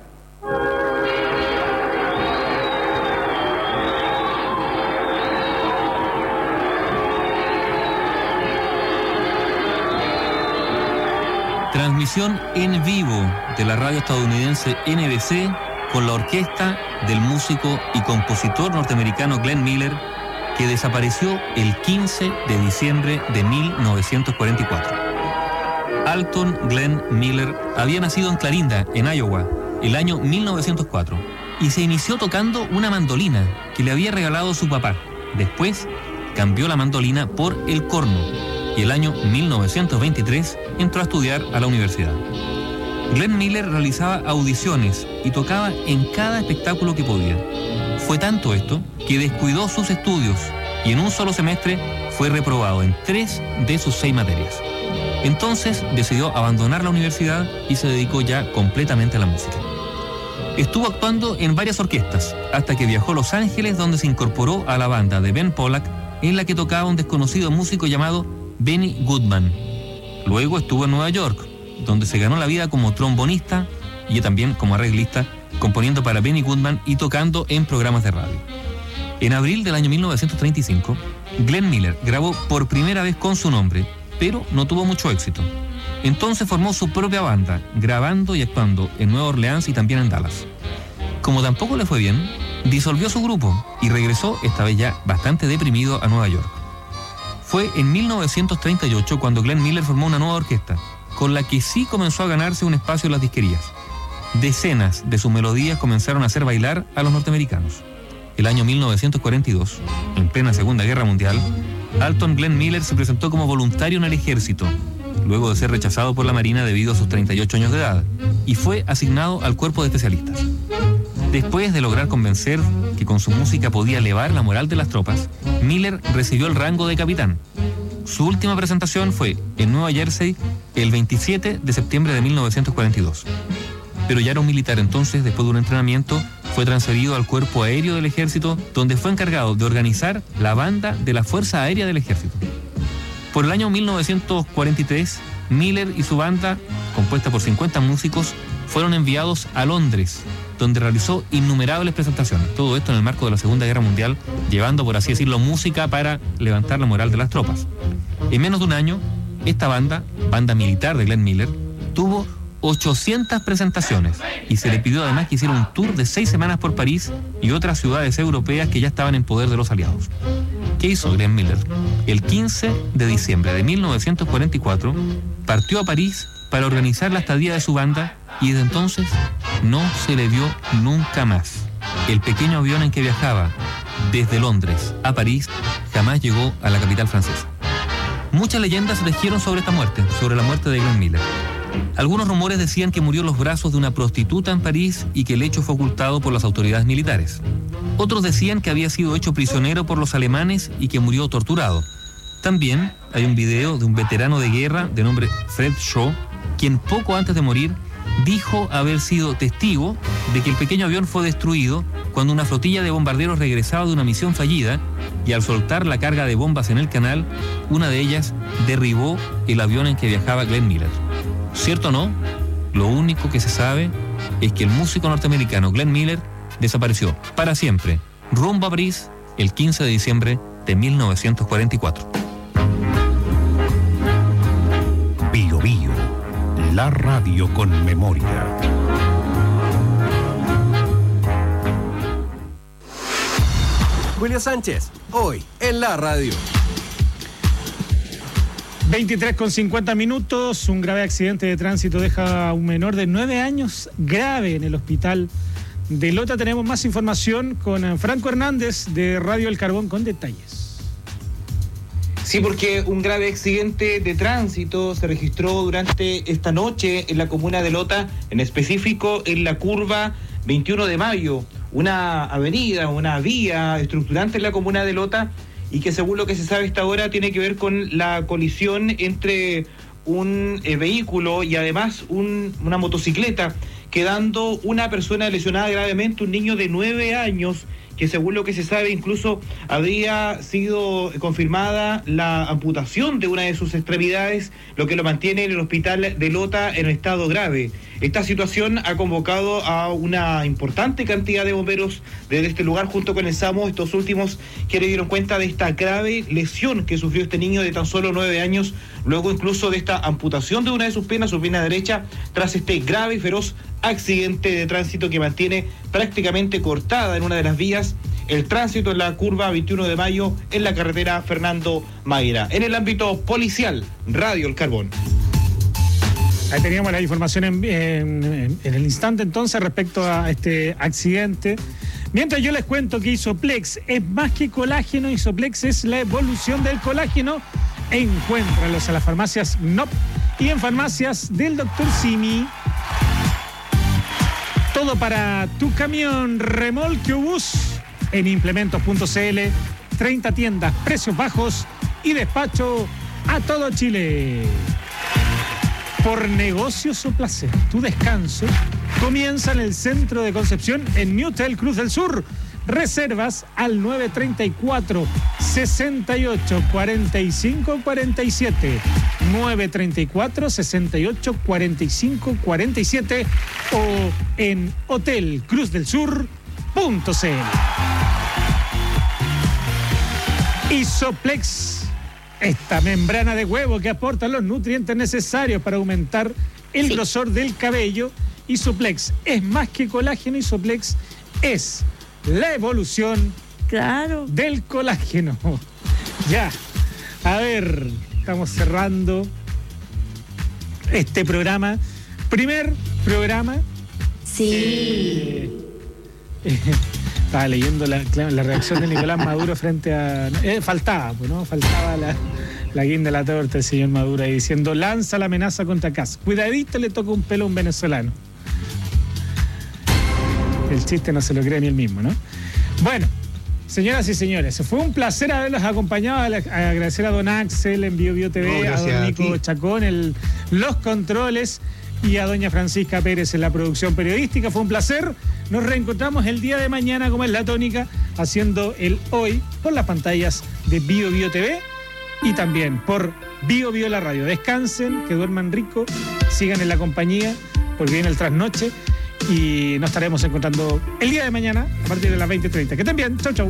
Transmisión en vivo de la radio estadounidense NBC con la orquesta del músico y compositor norteamericano Glenn Miller, que desapareció el 15 de diciembre de 1944. Alton Glenn Miller había nacido en Clarinda, en Iowa, el año 1904, y se inició tocando una mandolina que le había regalado su papá. Después cambió la mandolina por el corno y el año 1923 entró a estudiar a la universidad. Glenn Miller realizaba audiciones y tocaba en cada espectáculo que podía. Fue tanto esto que descuidó sus estudios y en un solo semestre fue reprobado en 3 de sus 6 materias. Entonces decidió abandonar la universidad y se dedicó ya completamente a la música. Estuvo actuando en varias orquestas hasta que viajó a Los Ángeles, donde se incorporó a la banda de Ben Pollack, en la que tocaba un desconocido músico llamado Benny Goodman. Luego estuvo en Nueva York, donde se ganó la vida como trombonista y también como arreglista, componiendo para Benny Goodman y tocando en programas de radio. En abril del año 1935, Glenn Miller grabó por primera vez con su nombre, pero no tuvo mucho éxito. Entonces formó su propia banda, grabando y actuando en Nueva Orleans y también en Dallas. Como tampoco le fue bien, disolvió su grupo y regresó, esta vez ya bastante deprimido, a Nueva York. Fue en 1938 cuando Glenn Miller formó una nueva orquesta, con la que sí comenzó a ganarse un espacio en las disquerías. Decenas de sus melodías comenzaron a hacer bailar a los norteamericanos. El año 1942, en plena Segunda Guerra Mundial, Alton Glenn Miller se presentó como voluntario en el ejército, luego de ser rechazado por la Marina debido a sus 38 años de edad, y fue asignado al cuerpo de especialistas. Después de lograr convencer que con su música podía elevar la moral de las tropas, Miller recibió el rango de capitán. Su última presentación fue en Nueva Jersey el 27 de septiembre de 1942. Pero ya era un militar, entonces, después de un entrenamiento, fue transferido al Cuerpo Aéreo del Ejército, donde fue encargado de organizar la banda de la Fuerza Aérea del Ejército. Por el año 1943, Miller y su banda, compuesta por 50 músicos, fueron enviados a Londres, donde realizó innumerables presentaciones. Todo esto en el marco de la Segunda Guerra Mundial, llevando, por así decirlo, música para levantar la moral de las tropas. En menos de un año, esta banda militar de Glenn Miller, tuvo 800 presentaciones y se le pidió además que hiciera un tour de 6 semanas por París y otras ciudades europeas que ya estaban en poder de los aliados. ¿Qué hizo Glenn Miller? El 15 de diciembre de 1944 partió a París para organizar la estadía de su banda y desde entonces no se le vio nunca más. El pequeño avión en que viajaba desde Londres a París jamás llegó a la capital francesa. Muchas leyendas se tejieron sobre esta muerte, sobre la muerte de Glenn Miller. Algunos rumores decían que murió en los brazos de una prostituta en París y que el hecho fue ocultado por las autoridades militares. Otros decían que había sido hecho prisionero por los alemanes y que murió torturado. También hay un video de un veterano de guerra de nombre Fred Shaw, quien poco antes de morir dijo haber sido testigo de que el pequeño avión fue destruido cuando una flotilla de bombarderos regresaba de una misión fallida y al soltar la carga de bombas en el canal, una de ellas derribó el avión en que viajaba Glenn Miller. ¿Cierto o no? Lo único que se sabe es que el músico norteamericano Glenn Miller desapareció para siempre, rumbo a París, el 15 de diciembre de 1944. Bio Bio, la radio con memoria. Julio Sánchez, hoy en la radio. 23:50. Un grave accidente de tránsito deja a un menor de 9 años grave en el hospital de Lota. Tenemos más información con Franco Hernández de Radio El Carbón con detalles. Sí, porque un grave accidente de tránsito se registró durante esta noche en la comuna de Lota, en específico en la curva 21 de Mayo, una avenida, una vía estructurante en la comuna de Lota, y que según lo que se sabe hasta ahora tiene que ver con la colisión entre un vehículo y además una motocicleta, quedando una persona lesionada gravemente, un niño de 9 años, que según lo que se sabe incluso habría sido confirmada la amputación de una de sus extremidades, lo que lo mantiene en el hospital de Lota en estado grave. Esta situación ha convocado a una importante cantidad de bomberos desde este lugar junto con el SAMU, estos últimos que le dieron cuenta de esta grave lesión que sufrió este niño de tan solo 9 años, luego incluso de esta amputación de una de sus piernas, su pierna derecha, tras este grave y feroz accidente de tránsito que mantiene prácticamente cortada en una de las vías el tránsito en la curva 21 de Mayo en la carretera Fernando Mayra. En el ámbito policial, Radio El Carbón. Ahí teníamos la información en el instante entonces respecto a este accidente. Mientras yo les cuento que Isoplex es más que colágeno, Isoplex es la evolución del colágeno. Encuéntralos a las farmacias NOP y en farmacias del Dr. Simi. Todo para tu camión, remolque o bus en implementos.cl, 30 tiendas, precios bajos y despacho a todo Chile. Por negocios o placer, tu descanso comienza en el centro de Concepción en Newtel Cruz del Sur. Reservas al 934 68 45 47 934 68 45 47 o en hotelcruzdelsur.cl. Isoplex, esta membrana de huevo que aporta los nutrientes necesarios para aumentar el grosor del cabello. Isoplex es más que colágeno, Isoplex es la evolución del colágeno. Ya, a ver, estamos cerrando este programa. Primer programa. Sí. Estaba leyendo la reacción de Nicolás Maduro frente a... faltaba, pues, ¿no? Faltaba la guinda de la torta del señor Maduro ahí diciendo, lanza la amenaza contra Kast. Cuidadito, le toca un pelo a un venezolano. El chiste no se lo cree ni él mismo, ¿no? Bueno, señoras y señores, fue un placer haberlos acompañado. Agradecer a don Axel en Bio Bio TV, a don Nico Chacón en los controles y a doña Francisca Pérez en la producción periodística. Fue un placer. Nos reencontramos el día de mañana, como es la tónica, haciendo el hoy por las pantallas de Bio Bio TV y también por Bio Bio la radio. Descansen, que duerman rico, sigan en la compañía porque viene el trasnoche. y nos estaremos encontrando el día de mañana a partir de las 20:30. Que estén bien. Chau, chau.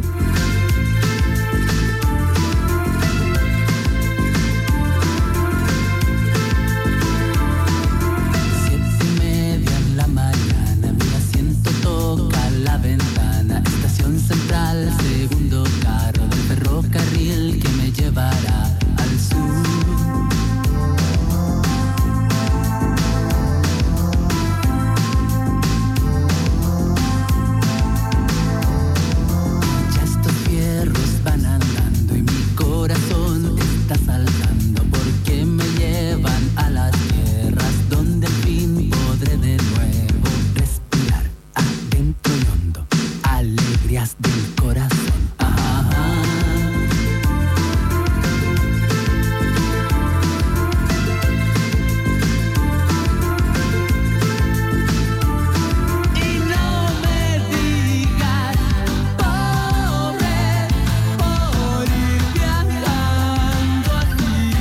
7:30 en la mañana, mi asiento toca la ventana. Estación Central, segundo carro del ferrocarril que me llevará al sur. Ya estos fierros van andando y mi corazón está saltando porque me llevan a las tierras donde al fin podré de nuevo respirar adentro y hondo alegrías del corazón. Y no me digas, pobre, por ir viajando así.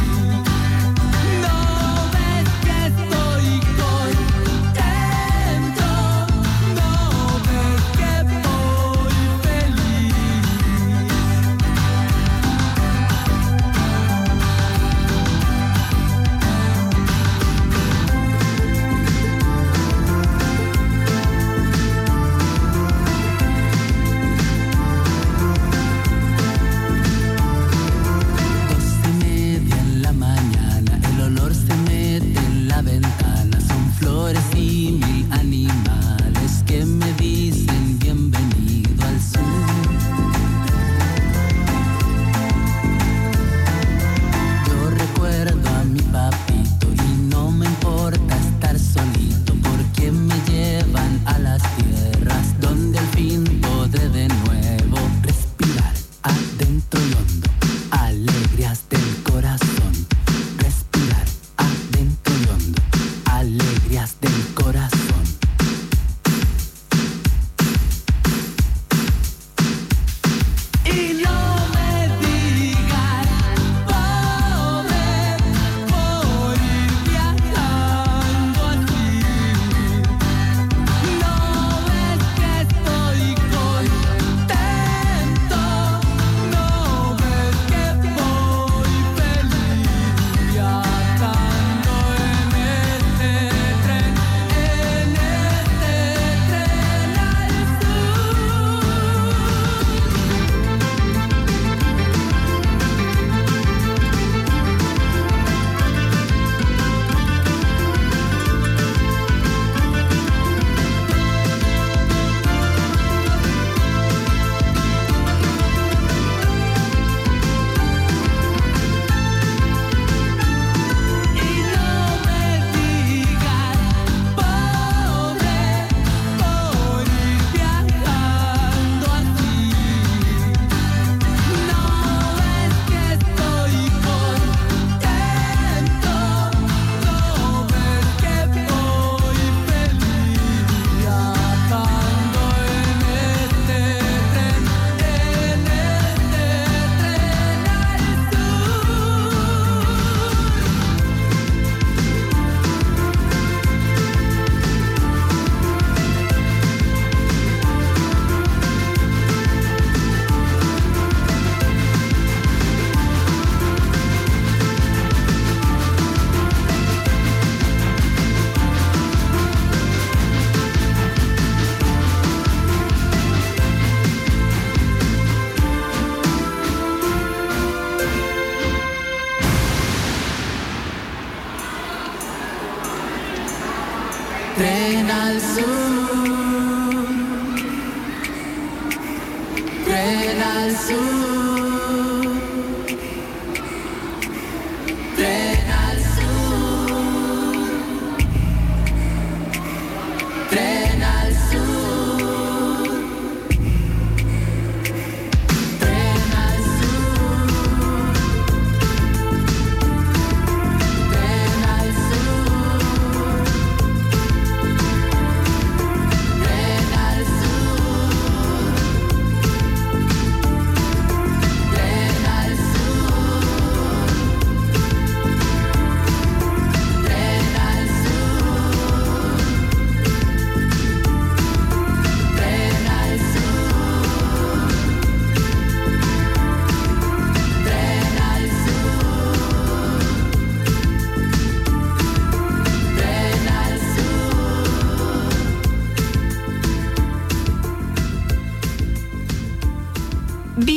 No ves que estoy contento, no ves que voy feliz. Doce y media en la mañana, el olor se mete en la ventana. Son flores y mil animales que me dicen bienvenido al sur. Yo recuerdo a mi papito y no me importa estar solito porque me llevan a las tierras donde al fin podré de nuevo respirar adentro y hondo alegrías del corazón. Respirar adentro y hondo alegrías del corazón. Y no me digas, pobre, por ir viajando así. No ves que estoy contento, no ves que voy feliz viajando en este tren al Y no me digas, pobre, por ir viajando así. No ves que estoy contento, no ves que voy feliz viajando en este tren al sur. Tren al sur. Tren al sur. Tren al sur. Tren al sur. Tren al sur. Tren al sur.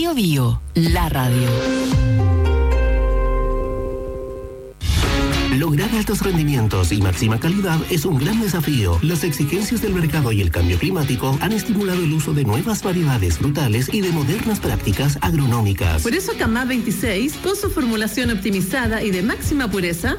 Bio Bio, la radio. Lograr altos rendimientos y máxima calidad es un gran desafío. Las exigencias del mercado y el cambio climático han estimulado el uso de nuevas variedades frutales y de modernas prácticas agronómicas. Por eso Camá 26, con su formulación optimizada y de máxima pureza,